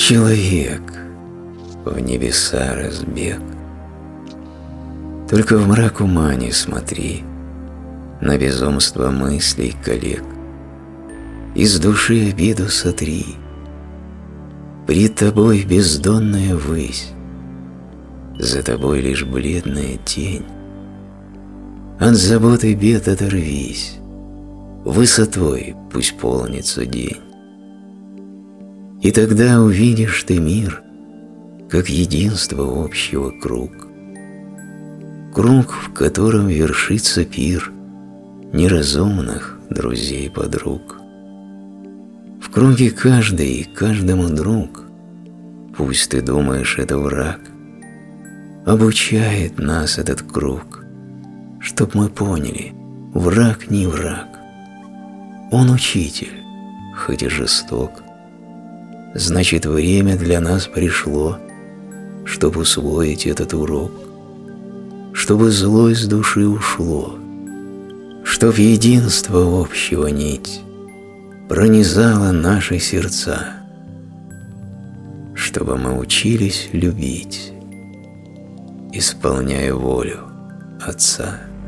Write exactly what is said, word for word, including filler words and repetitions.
человек, в небеса разбег. Только в мрак ума не смотри на безумство мыслей коллег. Из души обиду сотри. Пред тобой бездонная высь, за тобой лишь бледная тень. От забот и бед оторвись, высотой пусть полнится день. И тогда увидишь ты мир, как единство общего круг. Круг, в котором вершится пир неразумных друзей-подруг. В круге каждый и каждому друг, пусть ты думаешь, это враг, обучает нас этот круг, чтоб мы поняли, враг не враг. Он учитель, хоть и жесток. Значит, время для нас пришло, чтоб усвоить этот урок, чтобы зло из души ушло, чтоб единство общего нить пронизало наши сердца, чтобы мы учились любить, исполняя волю Отца.